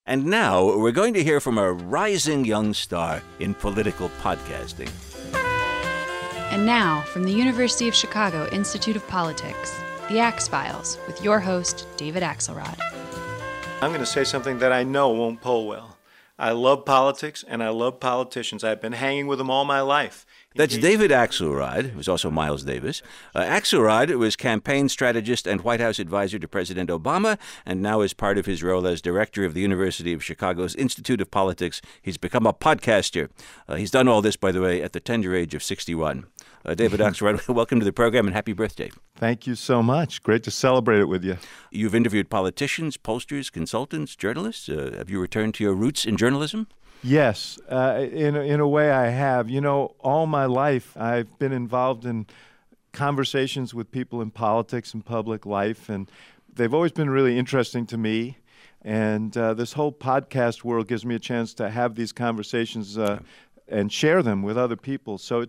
And now we're going to hear from a rising young star in political podcasting. And now, from the University of Chicago Institute of Politics, The Axe Files, with your host, David Axelrod. I'm going to say something that I know won't poll well. I love politics, and I love politicians. I've been hanging with them all my life. That's David Axelrod, who's also Miles Davis. Axelrod was campaign strategist and White House advisor to President Obama, and now as part of his role as director of the University of Chicago's Institute of Politics, he's become a podcaster. He's done all this, by the way, at the tender age of 61. David Axelrod, welcome to the program and happy birthday. Thank you so much. Great to celebrate it with you. You've interviewed politicians, pollsters, consultants, journalists. Have you returned to your roots in journalism? Yes, in a way I have. You know, all my life I've been involved in conversations with people in politics and public life, and they've always been really interesting to me. And this whole podcast world gives me a chance to have these conversations and share them with other people. So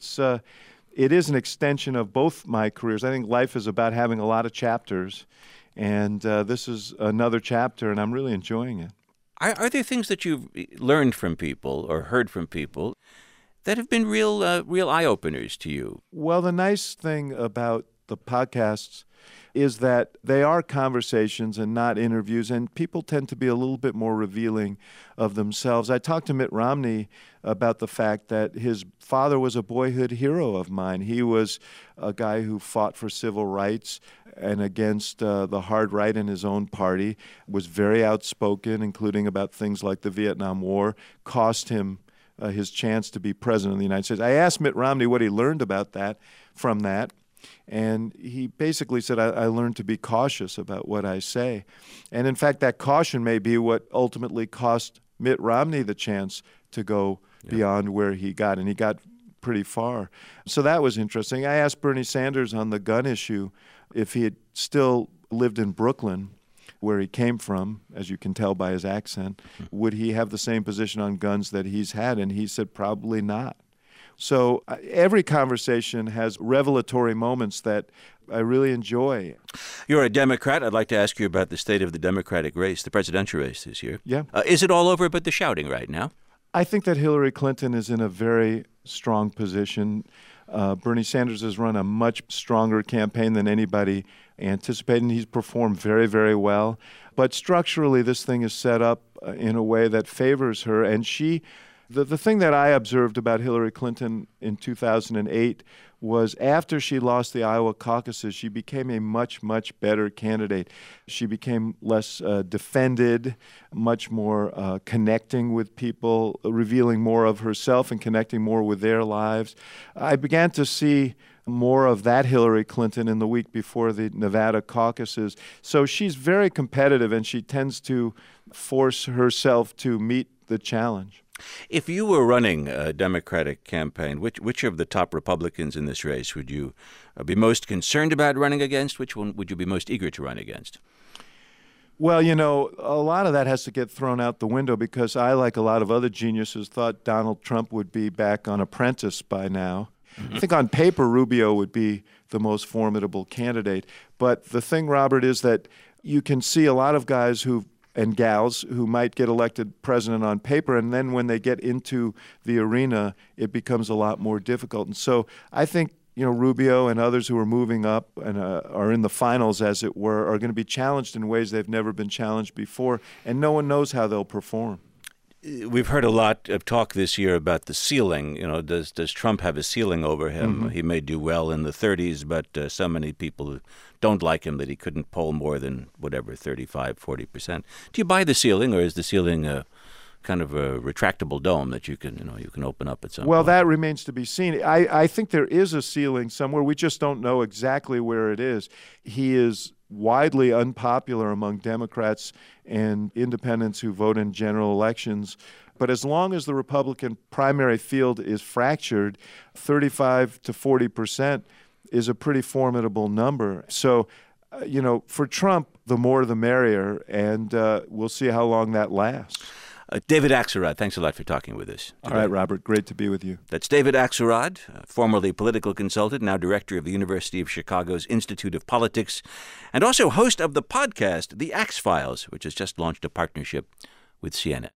it is an extension of both my careers. I think life is about having a lot of chapters, and this is another chapter, and I'm really enjoying it. Are there things that you've learned from people or heard from people that have been real eye-openers to you? Well, the nice thing about the podcasts is that they are conversations and not interviews, and people tend to be a little bit more revealing of themselves. I talked to Mitt Romney about the fact that his father was a boyhood hero of mine. He was a guy who fought for civil rights and against the hard right in his own party, was very outspoken, including about things like the Vietnam War, cost him his chance to be president of the United States. I asked Mitt Romney what he learned about that from that, and he basically said, I learned to be cautious about what I say. And in fact, that caution may be what ultimately cost Mitt Romney the chance to go beyond where he got, and he got pretty far. So that was interesting. I asked Bernie Sanders on the gun issue if he had still lived in Brooklyn, where he came from, as you can tell by his accent, would he have the same position on guns that he's had? And he said probably not. So every conversation has revelatory moments that I really enjoy. You're a Democrat. I'd like to ask you about the state of the Democratic race, the presidential race this year. Yeah. Is it all over but the shouting right now? I think that Hillary Clinton is in a very strong position. Bernie Sanders has run a much stronger campaign than anybody anticipated, and he's performed very, very well. But structurally, this thing is set up in a way that favors her, and the thing that I observed about Hillary Clinton in 2008 was after she lost the Iowa caucuses, she became a much, much better candidate. She became less defended, much more connecting with people, revealing more of herself and connecting more with their lives. I began to see more of that Hillary Clinton in the week before the Nevada caucuses. So she's very competitive, and she tends to force herself to meet the challenge. If you were running a Democratic campaign, which of the top Republicans in this race would you be most concerned about running against? Which one would you be most eager to run against? Well, you know, a lot of that has to get thrown out the window because I, like a lot of other geniuses, thought Donald Trump would be back on Apprentice by now. I think on paper, Rubio would be the most formidable candidate. But the thing, Robert, is that you can see a lot of guys and gals who might get elected president on paper, and then when they get into the arena, it becomes a lot more difficult. And so I think, you know, Rubio and others who are moving up and are in the finals, as it were, are going to be challenged in ways they've never been challenged before, and no one knows how they'll perform. We've heard a lot of talk this year about the ceiling. You know, does Trump have a ceiling over him? Mm-hmm. He may do well in the 30s, but so many people don't like him that he couldn't poll more than, 35-40%. Do you buy the ceiling, or is the ceiling kind of a retractable dome that you can open up at some point? Well, that remains to be seen. I think there is a ceiling somewhere. We just don't know exactly where it is. He is widely unpopular among Democrats and independents who vote in general elections. But as long as the Republican primary field is fractured, 35 to 40% is a pretty formidable number. So, for Trump, the more the merrier, and we'll see how long that lasts. David Axelrod, thanks a lot for talking with us today. All right, Robert. Great to be with you. That's David Axelrod, formerly political consultant, now director of the University of Chicago's Institute of Politics, and also host of the podcast, The Axe Files, which has just launched a partnership with Siena.